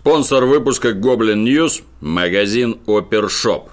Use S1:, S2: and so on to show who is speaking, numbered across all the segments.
S1: Спонсор выпуска Гоблин Ньюс – магазин Опершоп.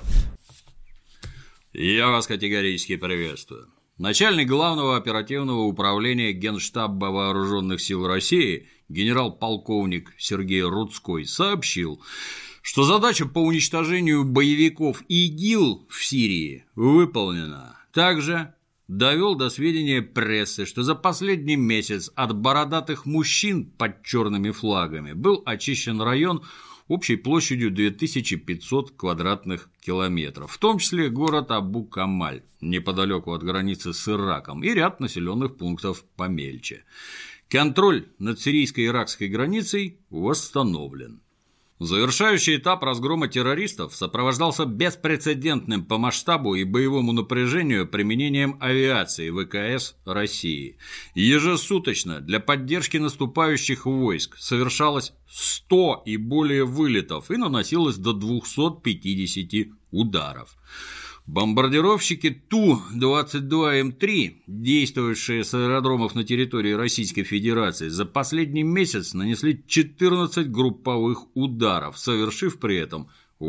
S2: Я вас категорически приветствую. Начальник Главного оперативного управления Генштаба Вооруженных сил России генерал-полковник Сергей Рудской сообщил, что задача по уничтожению боевиков ИГИЛ в Сирии выполнена. Также довел до сведения прессы, что за последний месяц от бородатых мужчин под черными флагами был очищен район общей площадью 2500 квадратных километров, в том числе город Абу-Камаль, неподалеку от границы с Ираком, и ряд населенных пунктов помельче. Контроль над сирийско-иракской границей восстановлен. Завершающий этап разгрома террористов сопровождался беспрецедентным по масштабу и боевому напряжению применением авиации ВКС России. Ежесуточно для поддержки наступающих войск совершалось 100 и более вылетов и наносилось до 250 ударов. Бомбардировщики Ту-22М3, действовавшие с аэродромов на территории Российской Федерации, за последний месяц нанесли 14 групповых ударов, совершив при этом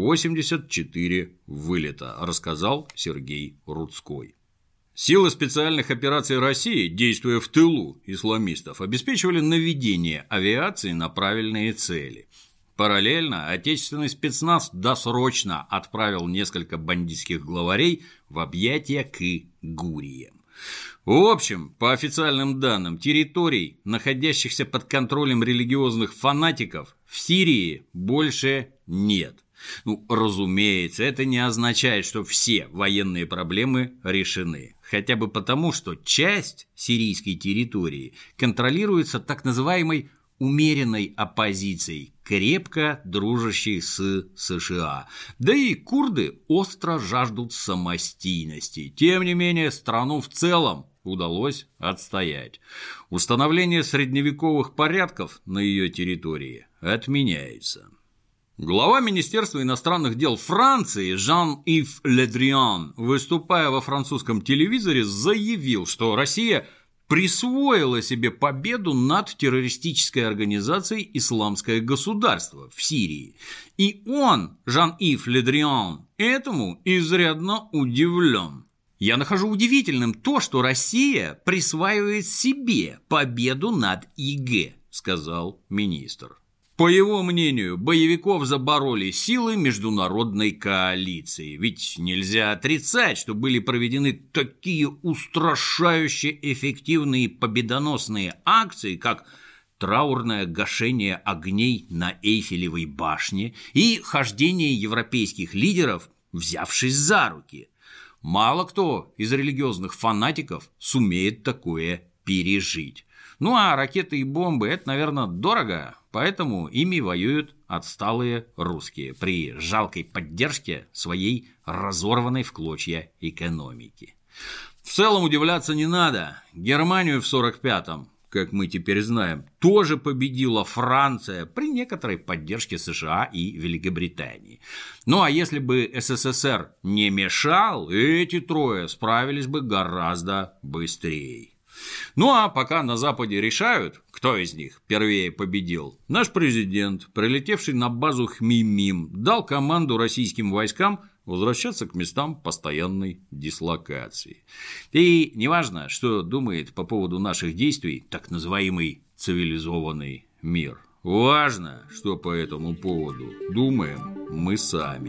S2: 84 вылета, рассказал Сергей Рудской. Силы специальных операций России, действуя в тылу исламистов, обеспечивали наведение авиации на правильные цели. Параллельно отечественный спецназ досрочно отправил несколько бандитских главарей в объятия к Гуриям. В общем, по официальным данным, территорий, находящихся под контролем религиозных фанатиков, в Сирии больше нет. Разумеется, это не означает, что все военные проблемы решены. Хотя бы потому, что часть сирийской территории контролируется так называемой умеренной оппозицией, крепко дружащей с США. Да и курды остро жаждут самостийности. Тем не менее, страну в целом удалось отстоять. Установление средневековых порядков на ее территории отменяется. Глава Министерства иностранных дел Франции Жан-Ив Ле Дриан, выступая во французском телевизоре, заявил, что Россия присвоила себе победу над террористической организацией «Исламское государство» в Сирии. И он, Жан-Ив Ле Дриан, этому изрядно удивлен. «Я нахожу удивительным то, что Россия присваивает себе победу над ИГ», – сказал министр. По его мнению, боевиков забороли силы международной коалиции, ведь нельзя отрицать, что были проведены такие устрашающе эффективные победоносные акции, как траурное гашение огней на Эйфелевой башне и хождение европейских лидеров, взявшись за руки. Мало кто из религиозных фанатиков сумеет такое пережить. А ракеты и бомбы – это, наверное, дорого, поэтому ими воюют отсталые русские при жалкой поддержке своей разорванной в клочья экономики. В целом удивляться не надо. Германию в 1945-м, как мы теперь знаем, тоже победила Франция при некоторой поддержке США и Великобритании. А если бы СССР не мешал, эти трое справились бы гораздо быстрее. А пока на Западе решают, кто из них первее победил, наш президент, прилетевший на базу Хмимим, дал команду российским войскам возвращаться к местам постоянной дислокации. И неважно, что думает по поводу наших действий так называемый цивилизованный мир. Важно, что по этому поводу думаем мы сами.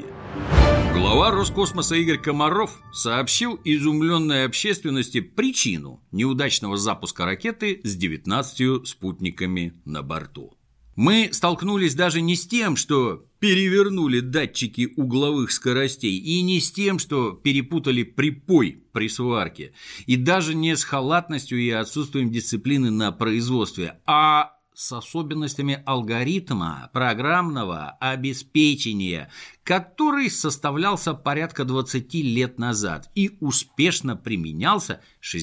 S2: Глава Роскосмоса Игорь Комаров сообщил изумленной общественности причину неудачного запуска ракеты с 19 спутниками на борту. Мы столкнулись даже не с тем, что перевернули датчики угловых скоростей, и не с тем, что перепутали припой при сварке, и даже не с халатностью и отсутствием дисциплины на производстве, а с особенностями алгоритма программного обеспечения, который составлялся порядка 20 лет назад и успешно применялся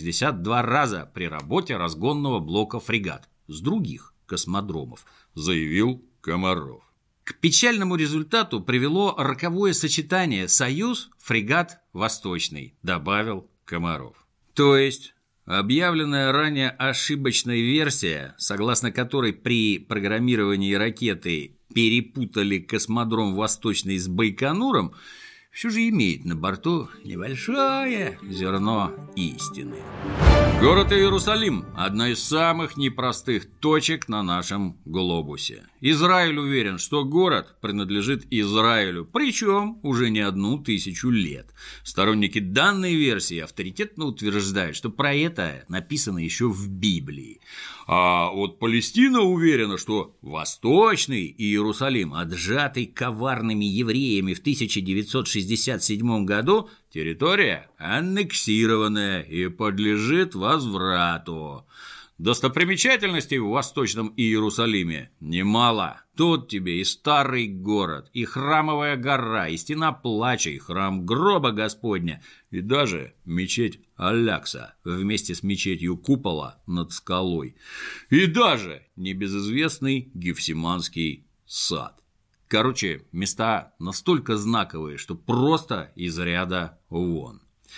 S2: 62 раза при работе разгонного блока «Фрегат» с других космодромов, заявил Комаров. К печальному результату привело роковое сочетание «Союз», «Фрегат», «Восточный», добавил Комаров. То есть объявленная ранее ошибочная версия, согласно которой при программировании ракеты перепутали космодром Восточный с Байконуром, все же имеет на борту небольшое зерно истины. Город Иерусалим – одна из самых непростых точек на нашем глобусе. Израиль уверен, что город принадлежит Израилю, причем уже не 1000 лет. Сторонники данной версии авторитетно утверждают, что про это написано еще в Библии. А вот Палестина уверена, что Восточный Иерусалим, отжатый коварными евреями в 1967 году, территория аннексированная и подлежит возврату. Достопримечательностей в Восточном Иерусалиме немало. Тут тебе и старый город, и храмовая гора, и стена плача, и храм гроба Господня, и даже мечеть Алякса вместе с мечетью Купола над скалой, и даже небезызвестный Гефсиманский сад. Короче, места настолько знаковые, что просто из ряда вон.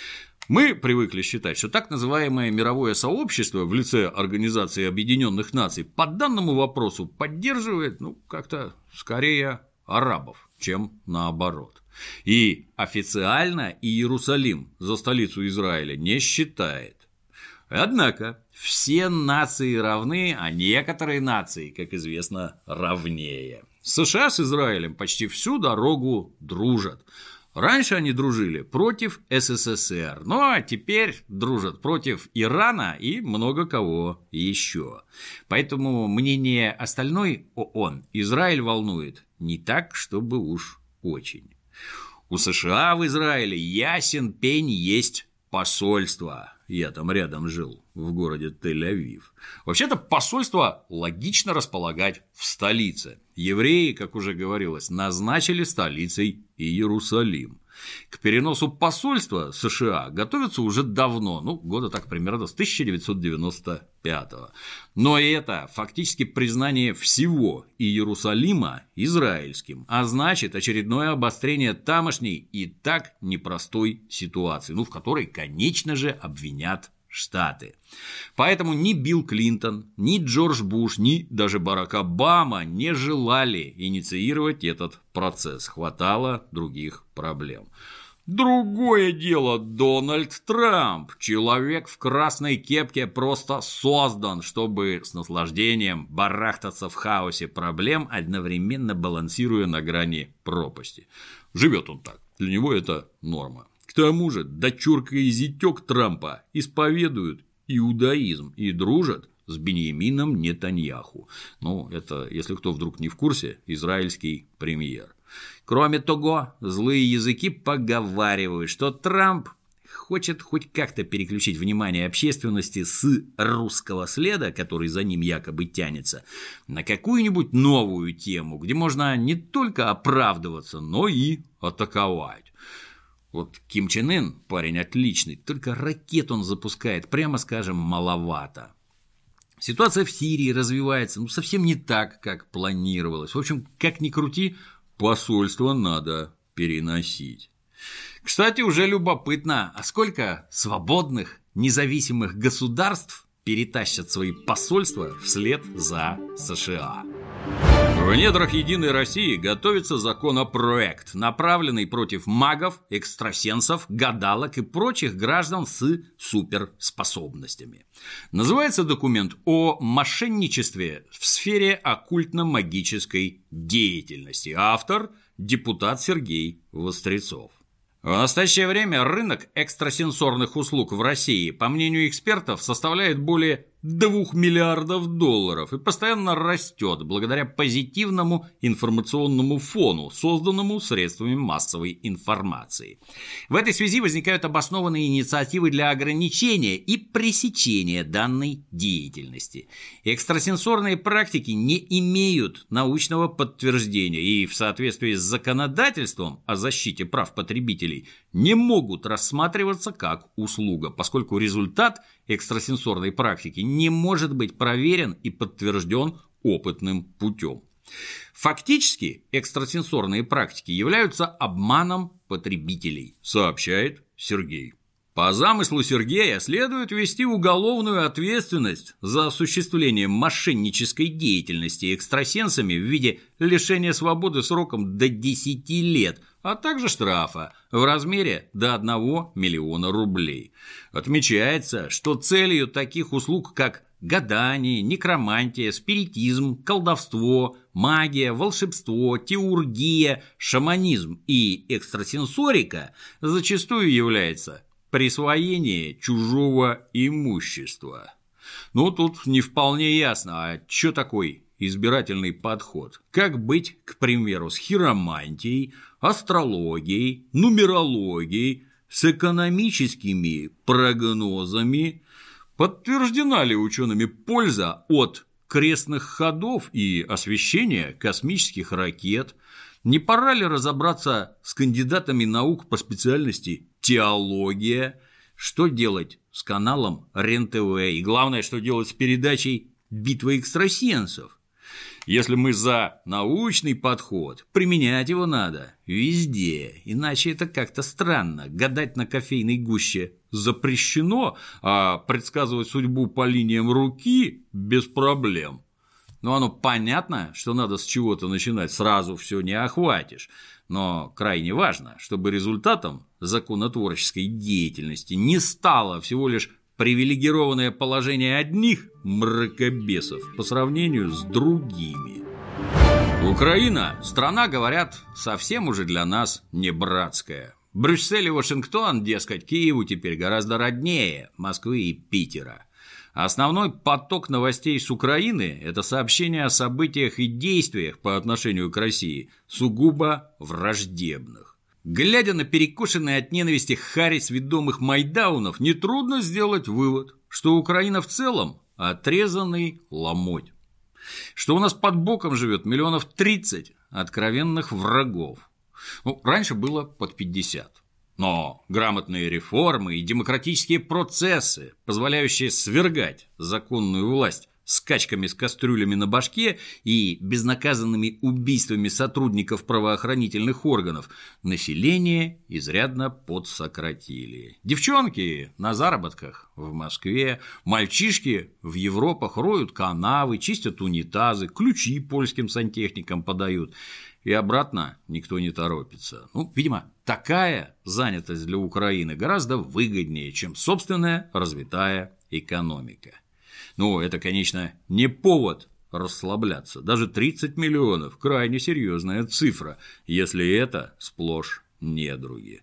S2: Мы привыкли считать, что так называемое мировое сообщество в лице Организации Объединенных Наций по данному вопросу поддерживает, как-то скорее арабов, чем наоборот. И официально Иерусалим за столицу Израиля не считает. Однако все нации равны, а некоторые нации, как известно, равнее. США с Израилем почти всю дорогу дружат. Раньше они дружили против СССР, а теперь дружат против Ирана и много кого еще. Поэтому мнение остальной ООН Израиль волнует не так, чтобы уж очень. У США в Израиле ясен пень есть посольство. Я там рядом жил, в городе Тель-Авив. Вообще-то посольство логично располагать в столице. Евреи, как уже говорилось, назначили столицей Иерусалим. К переносу посольства США готовятся уже давно, года так примерно с 1995-го. Но это фактически признание всего Иерусалима израильским, а значит очередное обострение тамошней и так непростой ситуации, в которой, конечно же, обвинят Штаты. Поэтому ни Билл Клинтон, ни Джордж Буш, ни даже Барак Обама не желали инициировать этот процесс. Хватало других проблем. Другое дело Дональд Трамп. Человек в красной кепке просто создан, чтобы с наслаждением барахтаться в хаосе проблем, одновременно балансируя на грани пропасти. Живет он так. Для него это норма. К тому же дочурка и зятёк Трампа исповедуют иудаизм и дружат с Биньямином Нетаньяху. Это, если кто вдруг не в курсе, израильский премьер. Кроме того, злые языки поговаривают, что Трамп хочет хоть как-то переключить внимание общественности с русского следа, который за ним якобы тянется, на какую-нибудь новую тему, где можно не только оправдываться, но и атаковать. Вот Ким Чен Ын, парень отличный, только ракет он запускает, прямо скажем, маловато. Ситуация в Сирии развивается совсем не так, как планировалось. В общем, как ни крути, посольство надо переносить. Кстати, уже любопытно, а сколько свободных, независимых государств перетащат свои посольства вслед за США? В недрах Единой России готовится законопроект, направленный против магов, экстрасенсов, гадалок и прочих граждан с суперспособностями. Называется документ о мошенничестве в сфере оккультно-магической деятельности. Автор – депутат Сергей Вострецов. В настоящее время рынок экстрасенсорных услуг в России, по мнению экспертов, составляет более $2 миллиардов и постоянно растет благодаря позитивному информационному фону, созданному средствами массовой информации. В этой связи возникают обоснованные инициативы для ограничения и пресечения данной деятельности. Экстрасенсорные практики не имеют научного подтверждения и в соответствии с законодательством о защите прав потребителей не могут рассматриваться как услуга, поскольку результат экстрасенсорной практики не может быть проверен и подтвержден опытным путем. Фактически экстрасенсорные практики являются обманом потребителей, сообщает Сергей По замыслу Сергея следует ввести уголовную ответственность за осуществление мошеннической деятельности экстрасенсами в виде лишения свободы сроком до 10 лет, а также штрафа в размере до 1 миллиона рублей. Отмечается, что целью таких услуг, как гадание, некромантия, спиритизм, колдовство, магия, волшебство, теургия, шаманизм и экстрасенсорика зачастую является присвоение чужого имущества. Но тут не вполне ясно, а что такое избирательный подход? Как быть, к примеру, с хиромантией, астрологией, нумерологией, с экономическими прогнозами? Подтверждена ли учеными польза от крестных ходов и освещения космических ракет? Не пора ли разобраться с кандидатами наук по специальности теология? Что делать с каналом РЕН-ТВ? И главное, что делать с передачей «Битва экстрасенсов»? Если мы за научный подход, применять его надо везде, иначе это как-то странно. Гадать на кофейной гуще запрещено, а предсказывать судьбу по линиям руки без проблем. Но оно понятно, что надо с чего-то начинать, сразу все не охватишь. Но крайне важно, чтобы результатом законотворческой деятельности не стало всего лишь привилегированное положение одних мракобесов по сравнению с другими. Украина – страна, говорят, совсем уже для нас не братская. Брюссель и Вашингтон, дескать, Киеву теперь гораздо роднее Москвы и Питера. Основной поток новостей с Украины – это сообщения о событиях и действиях по отношению к России, сугубо враждебных. Глядя на перекошенные от ненависти харис ведомых майдаунов, нетрудно сделать вывод, что Украина в целом – отрезанный ломоть. Что у нас под боком живет 30 миллионов откровенных врагов. Раньше было под 50. Но грамотные реформы и демократические процессы, позволяющие свергать законную власть скачками с кастрюлями на башке и безнаказанными убийствами сотрудников правоохранительных органов, население изрядно подсократили. Девчонки на заработках в Москве, мальчишки в Европах роют канавы, чистят унитазы, ключи польским сантехникам подают. И обратно никто не торопится. Видимо, такая занятость для Украины гораздо выгоднее, чем собственная развитая экономика. Это, конечно, не повод расслабляться. Даже 30 миллионов – крайне серьезная цифра, если это сплошь недруги.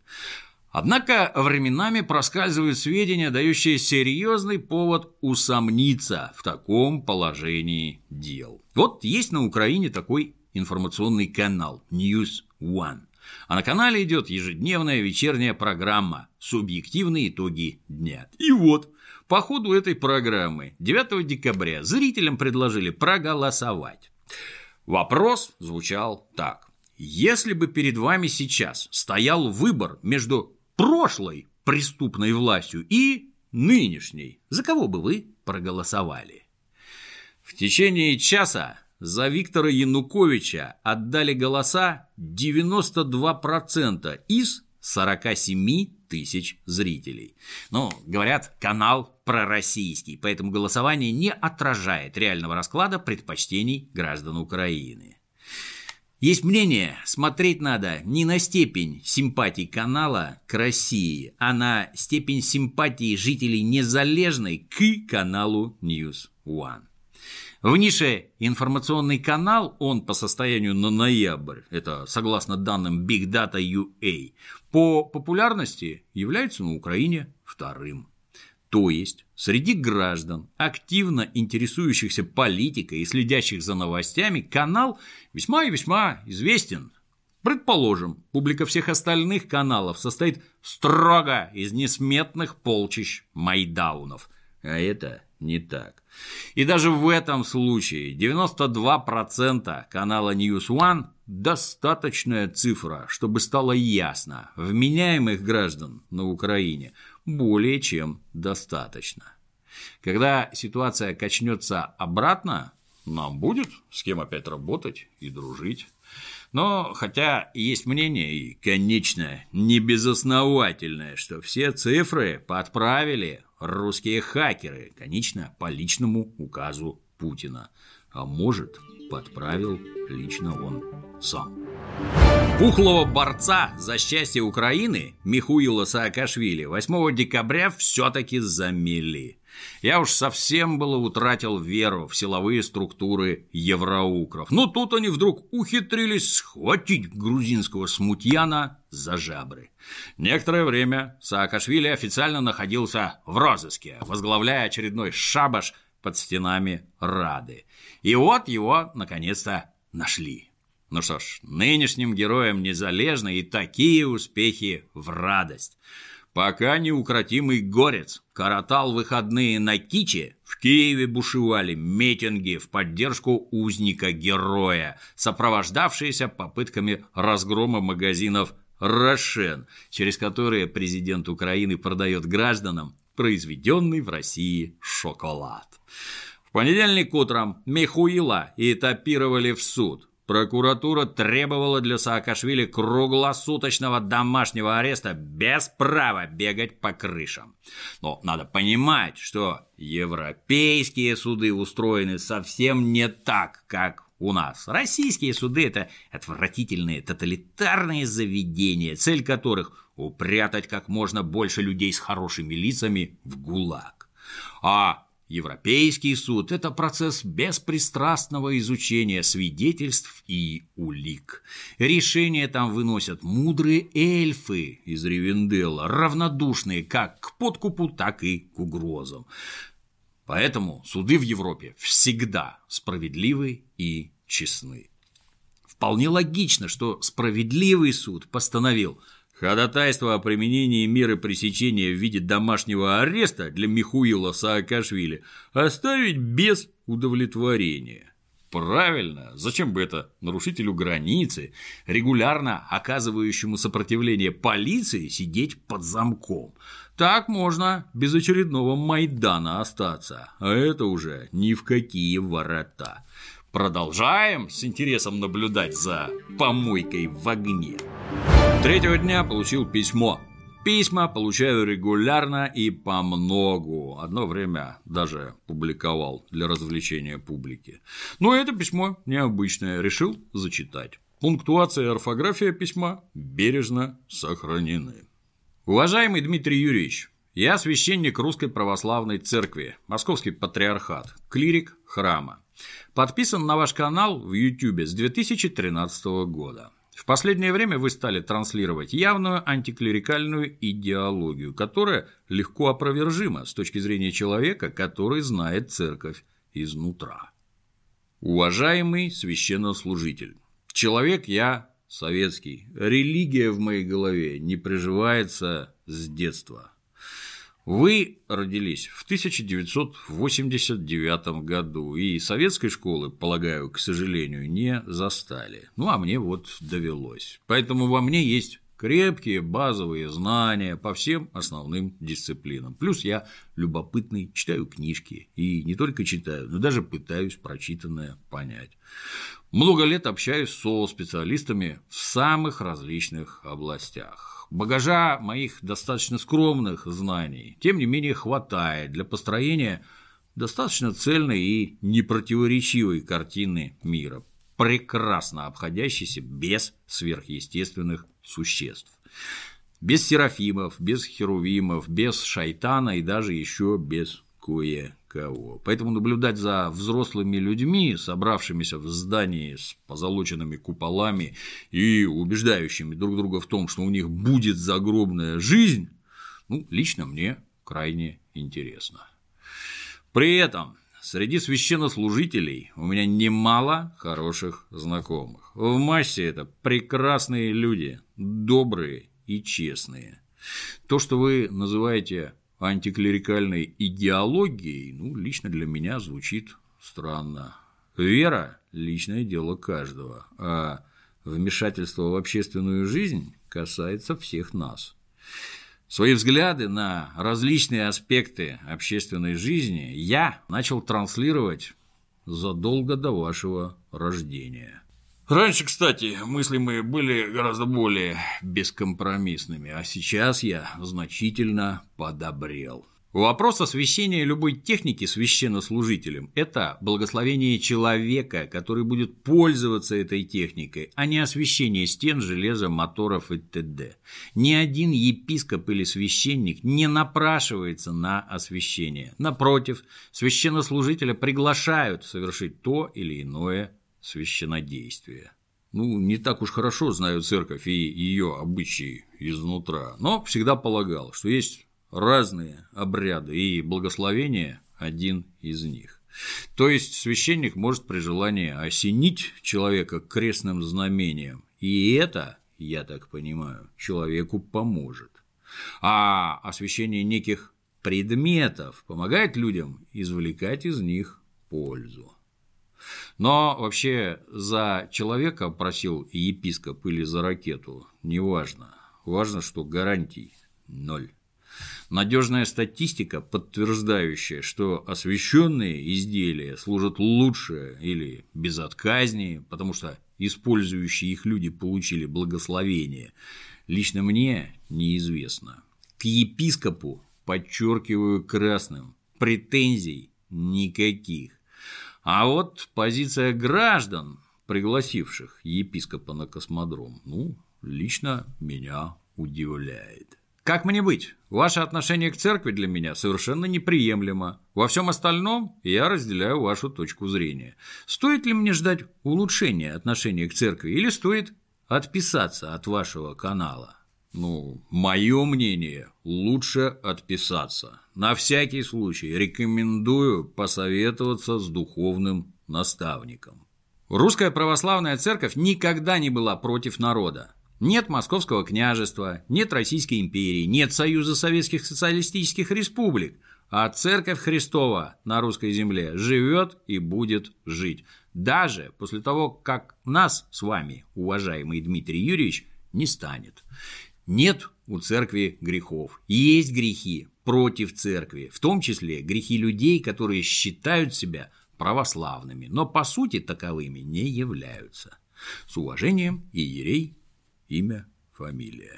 S2: Однако временами проскальзывают сведения, дающие серьезный повод усомниться в таком положении дел. Есть на Украине такой информационный канал News One. А на канале идет ежедневная вечерняя программа «Субъективные итоги дня». И по ходу этой программы 9 декабря зрителям предложили проголосовать. Вопрос звучал так. Если бы перед вами сейчас стоял выбор между прошлой преступной властью и нынешней, за кого бы вы проголосовали? В течение часа за Виктора Януковича отдали голоса 92% из 47 тысяч зрителей. Говорят, канал пророссийский, поэтому голосование не отражает реального расклада предпочтений граждан Украины. Есть мнение, смотреть надо не на степень симпатий канала к России, а на степень симпатии жителей Незалежной к каналу News One. В нише информационный канал, он по состоянию на ноябрь, это согласно данным Big Data UA, по популярности является на Украине вторым. То есть среди граждан, активно интересующихся политикой и следящих за новостями, канал весьма и весьма известен. Предположим, публика всех остальных каналов состоит строго из несметных полчищ майдаунов. А это не так. И даже в этом случае 92% канала News One – достаточная цифра, чтобы стало ясно, вменяемых граждан на Украине более чем достаточно. Когда ситуация качнется обратно, нам будет с кем опять работать и дружить. Но хотя есть мнение, и, конечно, не безосновательное, что все цифры подправили русские хакеры, конечно, по личному указу Путина. А может, подправил лично он сам. Пухлого борца за счастье Украины Михаила Саакашвили 8 декабря все-таки замели. Я уж совсем было утратил веру в силовые структуры евроукров. Но тут они вдруг ухитрились схватить грузинского смутьяна за жабры. Некоторое время Саакашвили официально находился в розыске, возглавляя очередной шабаш под стенами Рады. И вот его, наконец-то, нашли. Ну что ж, нынешним героям незалежно и такие успехи в радость. Пока неукротимый горец коротал выходные на Киче, в Киеве бушевали митинги в поддержку узника-героя, сопровождавшиеся попытками разгрома магазинов «Рошен», через которые президент Украины продает гражданам произведенный в России шоколад. В понедельник утром Михаила этапировали в суд. Прокуратура требовала для Саакашвили круглосуточного домашнего ареста без права бегать по крышам. Но надо понимать, что европейские суды устроены совсем не так, как у нас. Российские суды – это отвратительные тоталитарные заведения, цель которых – упрятать как можно больше людей с хорошими лицами в ГУЛАГ. А Европейский суд – это процесс беспристрастного изучения свидетельств и улик. Решения там выносят мудрые эльфы из Ривенделла, равнодушные как к подкупу, так и к угрозам. Поэтому суды в Европе всегда справедливы и честны. Вполне логично, что справедливый суд постановил ходатайство о применении меры пресечения в виде домашнего ареста для Михаила Саакашвили оставить без удовлетворения. Правильно, зачем бы это нарушителю границы, регулярно оказывающему сопротивление полиции, сидеть под замком? Так можно без очередного Майдана остаться, а это уже ни в какие ворота. Продолжаем с интересом наблюдать за помойкой в огне. Третьего дня получил письмо. Письма получаю регулярно и помногу. Одно время даже публиковал для развлечения публики. Но это письмо необычное, решил зачитать. Пунктуация и орфография письма бережно сохранены. Уважаемый Дмитрий Юрьевич, я священник Русской Православной Церкви, Московский Патриархат, клирик храма. Подписан на ваш канал в YouTube с 2013 года. В последнее время вы стали транслировать явную антиклерикальную идеологию, которая легко опровержима с точки зрения человека, который знает церковь изнутра. Уважаемый священнослужитель, человек я советский, религия в моей голове не приживается с детства. Вы родились в 1989 году и советской школы, полагаю, к сожалению, не застали. Ну, а мне вот довелось. Поэтому во мне есть крепкие базовые знания по всем основным дисциплинам. Плюс я любопытный, читаю книжки. И не только читаю, но даже пытаюсь прочитанное понять. Много лет общаюсь со специалистами в самых различных областях. Багажа моих достаточно скромных знаний, тем не менее, хватает для построения достаточно цельной и непротиворечивой картины мира, прекрасно обходящейся без сверхъестественных существ. Без серафимов, без херувимов, без шайтана и даже еще без кое-кого. Поэтому наблюдать за взрослыми людьми, собравшимися в здании с позолоченными куполами и убеждающими друг друга в том, что у них будет загробная жизнь, лично мне крайне интересно. При этом среди священнослужителей у меня немало хороших знакомых. В массе это прекрасные люди, добрые и честные. То, что вы называете антиклерикальной идеологией, лично для меня звучит странно. Вера – личное дело каждого, а вмешательство в общественную жизнь касается всех нас. Свои взгляды на различные аспекты общественной жизни я начал транслировать задолго до вашего рождения. Раньше, кстати, мысли мои были гораздо более бескомпромиссными, а сейчас я значительно подобрел. Вопрос освящения любой техники священнослужителем – это благословение человека, который будет пользоваться этой техникой, а не освящение стен, железа, моторов и т.д. Ни один епископ или священник не напрашивается на освящение. Напротив, священнослужителя приглашают совершить то или иное священнодействие. Не так уж хорошо знаю церковь и ее обычаи изнутра, но всегда полагал, что есть разные обряды, и благословение – один из них. То есть священник может при желании осенить человека крестным знамением, и это, я так понимаю, человеку поможет. А освящение неких предметов помогает людям извлекать из них пользу. Но вообще за человека просил епископ или за ракету – неважно. Важно, что гарантий – 0. Надежная статистика, подтверждающая, что освященные изделия служат лучше или безотказнее, потому что использующие их люди получили благословение, лично мне неизвестно. К епископу, подчеркиваю красным, претензий никаких. А вот позиция граждан, пригласивших епископа на космодром, лично меня удивляет. Как мне быть? Ваше отношение к церкви для меня совершенно неприемлемо. Во всем остальном я разделяю вашу точку зрения. Стоит ли мне ждать улучшения отношения к церкви или стоит отписаться от вашего канала? Мое мнение, лучше отписаться. На всякий случай рекомендую посоветоваться с духовным наставником. Русская православная церковь никогда не была против народа. Нет Московского княжества, нет Российской империи, нет Союза Советских Социалистических Республик, а Церковь Христова на русской земле живет и будет жить. Даже после того, как нас с вами, уважаемый Дмитрий Юрьевич, не станет. Нет у церкви грехов, есть грехи против церкви, в том числе грехи людей, которые считают себя православными, но по сути таковыми не являются. С уважением, иерей. Имя, фамилия.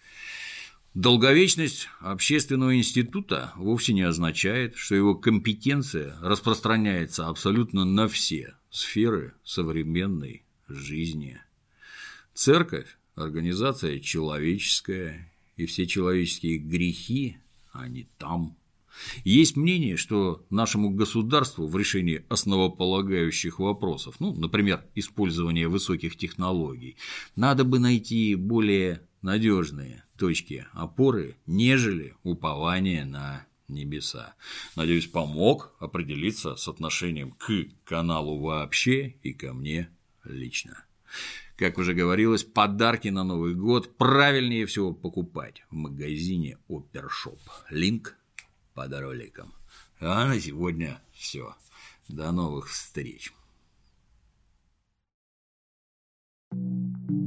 S2: Долговечность общественного института вовсе не означает, что его компетенция распространяется абсолютно на все сферы современной жизни. Церковь – организация человеческая, и все человеческие грехи, они там. Есть мнение, что нашему государству в решении основополагающих вопросов, например, использования высоких технологий, надо бы найти более надежные точки опоры, нежели упование на небеса. Надеюсь, помог определиться с отношением к каналу вообще и ко мне лично. Как уже говорилось, подарки на Новый год правильнее всего покупать в магазине Опершоп. Линк под роликом. А на сегодня все. До новых встреч.